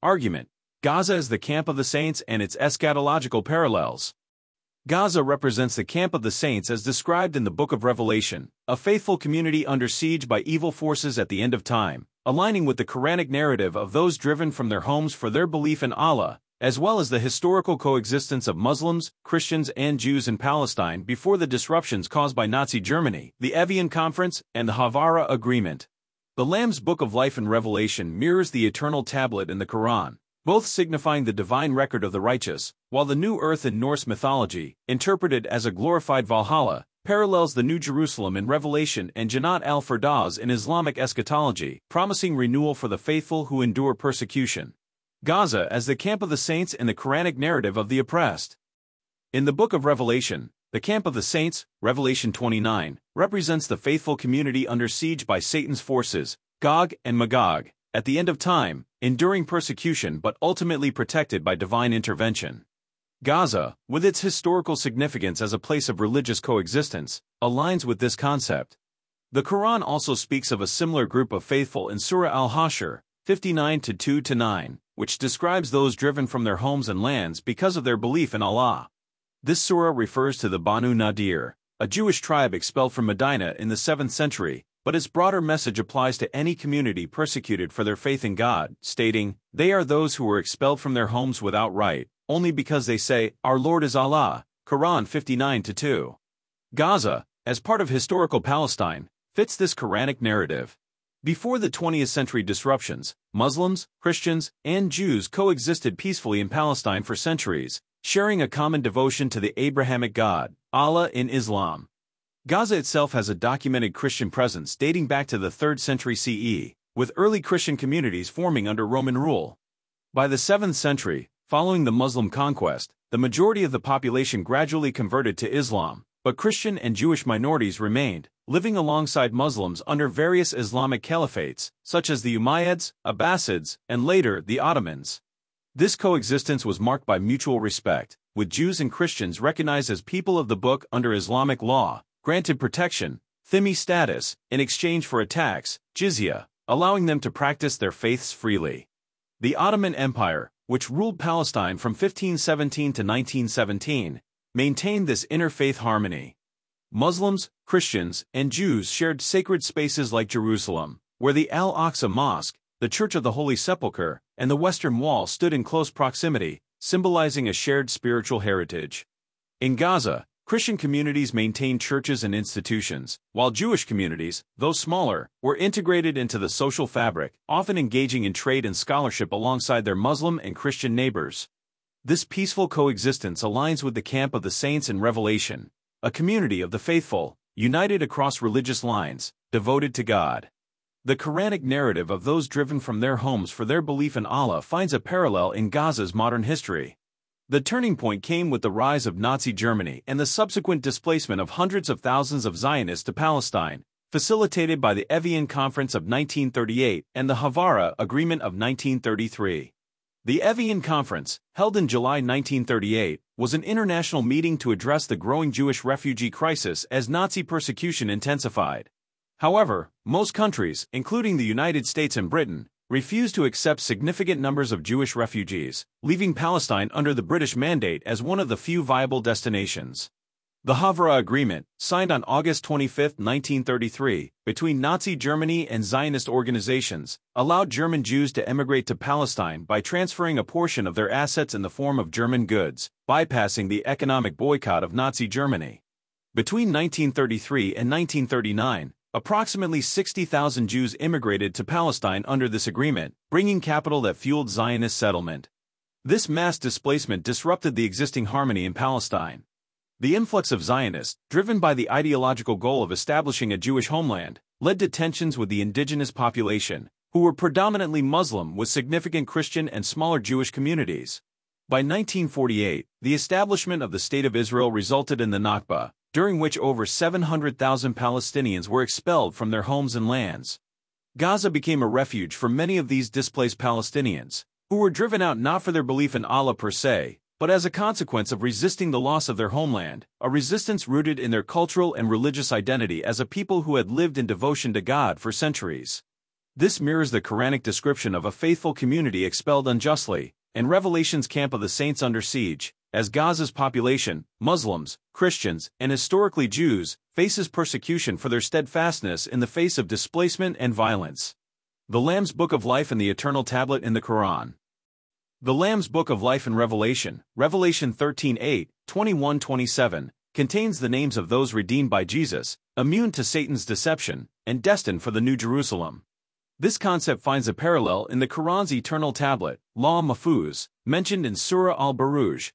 Argument: Gaza is the camp of the saints and its eschatological parallels. Gaza represents the camp of the saints as described in the Book of Revelation, a faithful community under siege by evil forces at the end of time, aligning with the Quranic narrative of those driven from their homes for their belief in Allah, as well as the historical coexistence of Muslims, Christians, and Jews in Palestine before the disruptions caused by Nazi Germany, the Evian Conference, and the Havara Agreement. The Lamb's Book of Life in Revelation mirrors the eternal tablet in the Quran, both signifying the divine record of the righteous, while the New Earth in Norse mythology, interpreted as a glorified Valhalla, parallels the New Jerusalem in Revelation and Jannat al-Firdaus in Islamic eschatology, promising renewal for the faithful who endure persecution. Gaza as the camp of the saints in the Quranic narrative of the oppressed. In the Book of Revelation, the camp of the saints, Revelation 29, represents the faithful community under siege by Satan's forces, Gog and Magog, at the end of time, enduring persecution but ultimately protected by divine intervention. Gaza, with its historical significance as a place of religious coexistence, aligns with this concept. The Quran also speaks of a similar group of faithful in Surah Al-Hashr, 59-2-9, which describes those driven from their homes and lands because of their belief in Allah. This surah refers to the Banu Nadir, a Jewish tribe expelled from Medina in the 7th century, but its broader message applies to any community persecuted for their faith in God, stating, "They are those who were expelled from their homes without right, only because they say, 'Our Lord is Allah.'" Quran 59-2. Gaza, as part of historical Palestine, fits this Quranic narrative. Before the 20th century disruptions, Muslims, Christians, and Jews coexisted peacefully in Palestine for centuries, sharing a common devotion to the Abrahamic God, Allah in Islam. Gaza itself has a documented Christian presence dating back to the 3rd century CE, with early Christian communities forming under Roman rule. By the 7th century, following the Muslim conquest, the majority of the population gradually converted to Islam, but Christian and Jewish minorities remained, living alongside Muslims under various Islamic caliphates, such as the Umayyads, Abbasids, and later the Ottomans. This coexistence was marked by mutual respect, with Jews and Christians recognized as people of the book under Islamic law, granted protection, dhimmi status, in exchange for a tax, jizya, allowing them to practice their faiths freely. The Ottoman Empire, which ruled Palestine from 1517 to 1917, maintained this interfaith harmony. Muslims, Christians, and Jews shared sacred spaces like Jerusalem, where the Al-Aqsa Mosque, the Church of the Holy Sepulchre, and the Western Wall stood in close proximity, symbolizing a shared spiritual heritage. In Gaza, Christian communities maintained churches and institutions, while Jewish communities, though smaller, were integrated into the social fabric, often engaging in trade and scholarship alongside their Muslim and Christian neighbors. This peaceful coexistence aligns with the camp of the saints in Revelation, a community of the faithful, united across religious lines, devoted to God. The Quranic narrative of those driven from their homes for their belief in Allah finds a parallel in Gaza's modern history. The turning point came with the rise of Nazi Germany and the subsequent displacement of hundreds of thousands of Zionists to Palestine, facilitated by the Evian Conference of 1938 and the Havara Agreement of 1933. The Evian Conference, held in July 1938, was an international meeting to address the growing Jewish refugee crisis as Nazi persecution intensified. However, most countries, including the United States and Britain, refused to accept significant numbers of Jewish refugees, leaving Palestine under the British mandate as one of the few viable destinations. The Havara Agreement, signed on August 25, 1933, between Nazi Germany and Zionist organizations, allowed German Jews to emigrate to Palestine by transferring a portion of their assets in the form of German goods, bypassing the economic boycott of Nazi Germany. Between 1933 and 1939, approximately 60,000 Jews immigrated to Palestine under this agreement, bringing capital that fueled Zionist settlement. This mass displacement disrupted the existing harmony in Palestine. The influx of Zionists, driven by the ideological goal of establishing a Jewish homeland, led to tensions with the indigenous population, who were predominantly Muslim with significant Christian and smaller Jewish communities. By 1948, the establishment of the State of Israel resulted in the Nakba, during which over 700,000 Palestinians were expelled from their homes and lands. Gaza became a refuge for many of these displaced Palestinians, who were driven out not for their belief in Allah per se, but as a consequence of resisting the loss of their homeland, a resistance rooted in their cultural and religious identity as a people who had lived in devotion to God for centuries. This mirrors the Quranic description of a faithful community expelled unjustly, and Revelation's camp of the saints under siege, as Gaza's population, Muslims, Christians, and historically Jews, faces persecution for their steadfastness in the face of displacement and violence. The Lamb's Book of Life and the Eternal Tablet in the Quran. The Lamb's Book of Life in Revelation, Revelation 13:8, 21-27, contains the names of those redeemed by Jesus, immune to Satan's deception, and destined for the New Jerusalem. This concept finds a parallel in the Quran's eternal tablet, Law Mahfuz, mentioned in Surah Al-Buruj,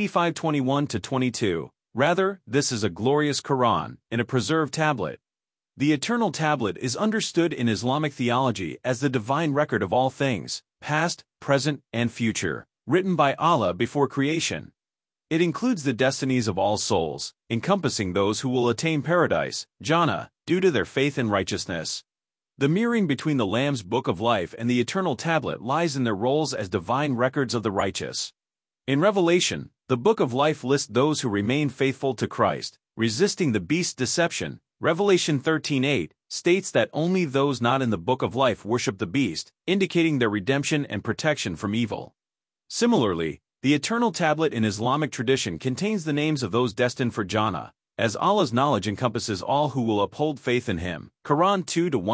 85:21-22. Rather, this is a glorious Quran, in a preserved tablet. The eternal tablet is understood in Islamic theology as the divine record of all things, past, present, and future, written by Allah before creation. It includes the destinies of all souls, encompassing those who will attain paradise, Jannah, due to their faith and righteousness. The mirroring between the Lamb's Book of Life and the eternal tablet lies in their roles as divine records of the righteous. In Revelation, the Book of Life lists those who remain faithful to Christ, resisting the beast's deception. Revelation 13:8 states that only those not in the Book of Life worship the beast, indicating their redemption and protection from evil. Similarly, the eternal tablet in Islamic tradition contains the names of those destined for Jannah, as Allah's knowledge encompasses all who will uphold faith in Him. Quran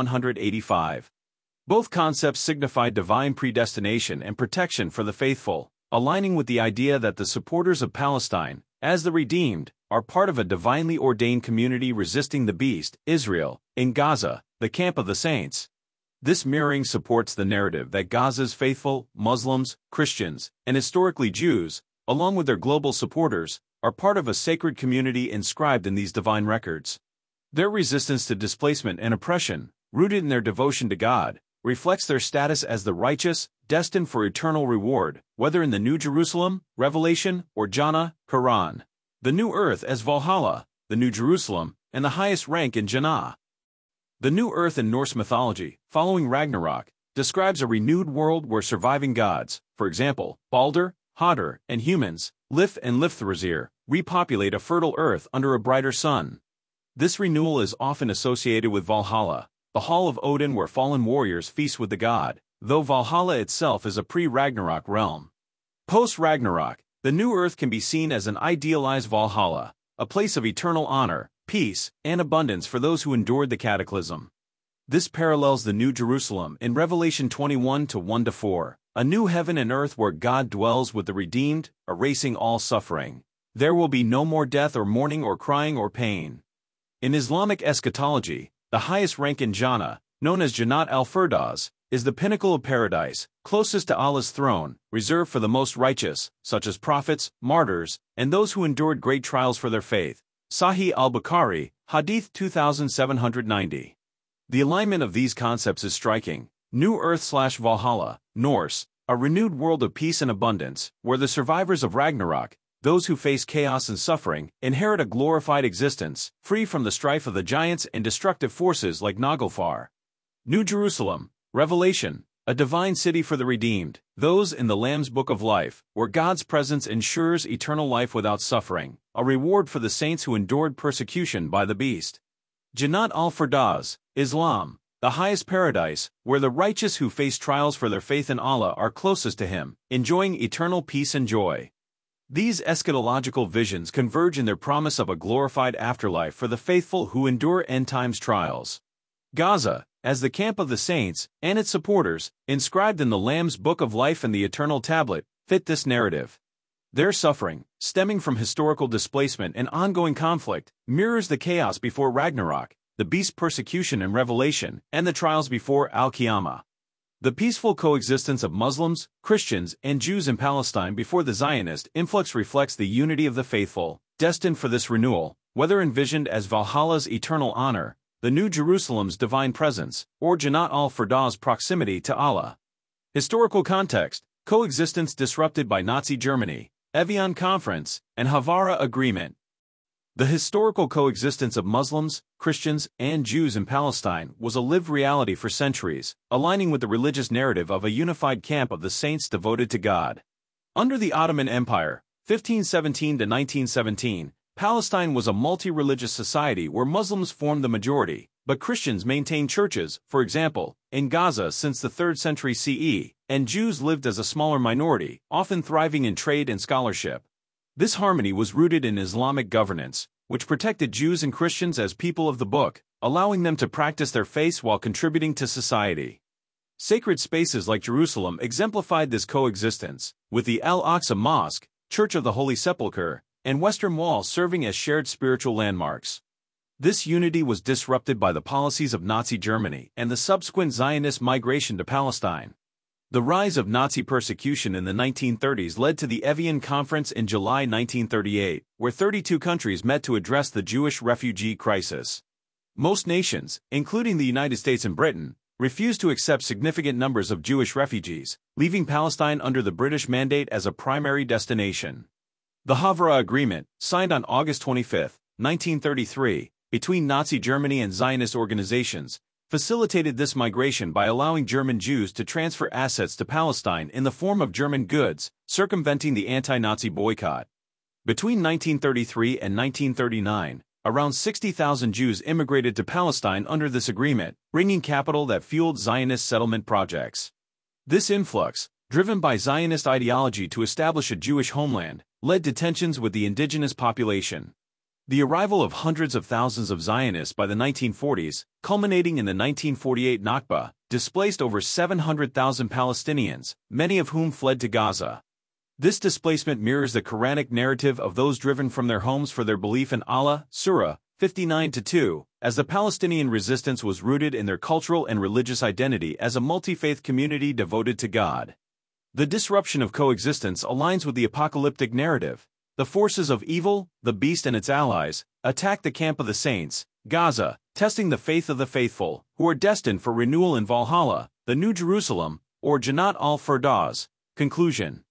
2-185. Both concepts signify divine predestination and protection for the faithful, aligning with the idea that the supporters of Palestine, as the redeemed, are part of a divinely ordained community resisting the beast, Israel, in Gaza, the camp of the saints. This mirroring supports the narrative that Gaza's faithful, Muslims, Christians, and historically Jews, along with their global supporters, are part of a sacred community inscribed in these divine records. Their resistance to displacement and oppression, rooted in their devotion to God, reflects their status as the righteous, destined for eternal reward, whether in the New Jerusalem, Revelation, or Jannah, Quran. The New Earth as Valhalla, the New Jerusalem, and the highest rank in Jannah. The New Earth in Norse mythology, following Ragnarok, describes a renewed world where surviving gods, for example, Balder, Hodr, and humans, Lif and Lifthrasir, repopulate a fertile earth under a brighter sun. This renewal is often associated with Valhalla, the hall of Odin where fallen warriors feast with the god, though Valhalla itself is a pre-Ragnarok realm. Post-Ragnarok, the New Earth can be seen as an idealized Valhalla, a place of eternal honor, peace, and abundance for those who endured the cataclysm. This parallels the New Jerusalem in Revelation 21:1-4, a new heaven and earth where God dwells with the redeemed, erasing all suffering. There will be no more death or mourning or crying or pain. In Islamic eschatology, the highest rank in Jannah, known as Jannat al-Firdaus, is the pinnacle of paradise, closest to Allah's throne, reserved for the most righteous, such as prophets, martyrs, and those who endured great trials for their faith. Sahih al-Bukhari, Hadith 2790. The alignment of these concepts is striking. New Earth/Valhalla, Norse, a renewed world of peace and abundance, where the survivors of Ragnarok, those who face chaos and suffering, inherit a glorified existence, free from the strife of the giants and destructive forces like Naglfar. New Jerusalem, Revelation, a divine city for the redeemed, those in the Lamb's Book of Life, where God's presence ensures eternal life without suffering, a reward for the saints who endured persecution by the beast. Jannat al-Firdaus, Islam, the highest paradise, where the righteous who face trials for their faith in Allah are closest to Him, enjoying eternal peace and joy. These eschatological visions converge in their promise of a glorified afterlife for the faithful who endure end times trials. Gaza, as the camp of the saints, and its supporters, inscribed in the Lamb's Book of Life and the Eternal Tablet, fit this narrative. Their suffering, stemming from historical displacement and ongoing conflict, mirrors the chaos before Ragnarok, the beast's persecution in Revelation, and the trials before Al-Qiyamah. The peaceful coexistence of Muslims, Christians, and Jews in Palestine before the Zionist influx reflects the unity of the faithful, destined for this renewal, whether envisioned as Valhalla's eternal honor, the New Jerusalem's divine presence, or Jannat al-Firdaus' proximity to Allah. Historical context: coexistence disrupted by Nazi Germany, Evian Conference, and Havara Agreement. The historical coexistence of Muslims, Christians, and Jews in Palestine was a lived reality for centuries, aligning with the religious narrative of a unified camp of the saints devoted to God. Under the Ottoman Empire, 1517 to 1917, Palestine was a multi-religious society where Muslims formed the majority, But Christians maintained churches, for example, in Gaza since the 3rd century CE, and Jews lived as a smaller minority, often thriving in trade and scholarship. This harmony was rooted in Islamic governance, which protected Jews and Christians as people of the book, allowing them to practice their faiths while contributing to society. Sacred spaces like Jerusalem exemplified this coexistence, with the Al-Aqsa Mosque, Church of the Holy Sepulchre, and Western Wall serving as shared spiritual landmarks. This unity was disrupted by the policies of Nazi Germany and the subsequent Zionist migration to Palestine. The rise of Nazi persecution in the 1930s led to the Evian Conference in July 1938, where 32 countries met to address the Jewish refugee crisis. Most nations, including the United States and Britain, refused to accept significant numbers of Jewish refugees, leaving Palestine under the British mandate as a primary destination. The Havurah Agreement, signed on August 25, 1933, between Nazi Germany and Zionist organizations, facilitated this migration by allowing German Jews to transfer assets to Palestine in the form of German goods, circumventing the anti-Nazi boycott. Between 1933 and 1939, around 60,000 Jews immigrated to Palestine under this agreement, bringing capital that fueled Zionist settlement projects. This influx, driven by Zionist ideology to establish a Jewish homeland, led to tensions with the indigenous population. The arrival of hundreds of thousands of Zionists by the 1940s, culminating in the 1948 Nakba, displaced over 700,000 Palestinians, many of whom fled to Gaza. This displacement mirrors the Quranic narrative of those driven from their homes for their belief in Allah, Surah 59-2, as the Palestinian resistance was rooted in their cultural and religious identity as a multi-faith community devoted to God. The disruption of coexistence aligns with the apocalyptic narrative. The forces of evil, the beast and its allies, attack the camp of the saints, Gaza, testing the faith of the faithful, who are destined for renewal in Valhalla, the New Jerusalem, or Jannat al-Firdaus. Conclusion.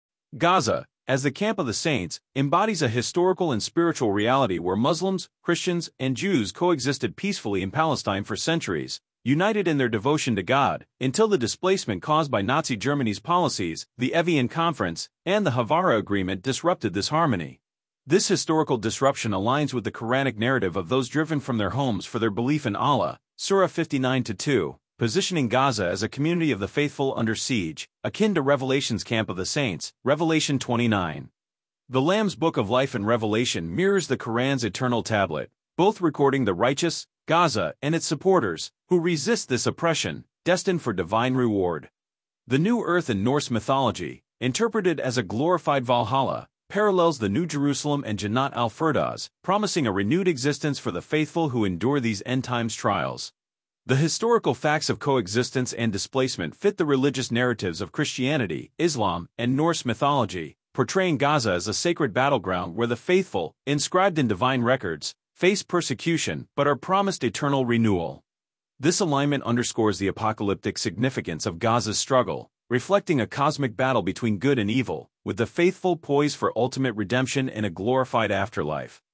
Gaza, as the camp of the saints, embodies a historical and spiritual reality where Muslims, Christians, and Jews coexisted peacefully in Palestine for centuries, united in their devotion to God, until the displacement caused by Nazi Germany's policies, the Evian Conference, and the Havurah Agreement disrupted this harmony. This historical disruption aligns with the Quranic narrative of those driven from their homes for their belief in Allah, Surah 59-2, positioning Gaza as a community of the faithful under siege, akin to Revelation's camp of the saints, Revelation 29. The Lamb's Book of Life in Revelation mirrors the Quran's eternal tablet, both recording the righteous, Gaza, and its supporters, who resist this oppression, destined for divine reward. The New Earth in Norse mythology, interpreted as a glorified Valhalla, parallels the New Jerusalem and Jannat al-Firdaus, promising a renewed existence for the faithful who endure these end-times trials. The historical facts of coexistence and displacement fit the religious narratives of Christianity, Islam, and Norse mythology, portraying Gaza as a sacred battleground where the faithful, inscribed in divine records, face persecution but are promised eternal renewal. This alignment underscores the apocalyptic significance of Gaza's struggle, reflecting a cosmic battle between good and evil, with the faithful poised for ultimate redemption in a glorified afterlife.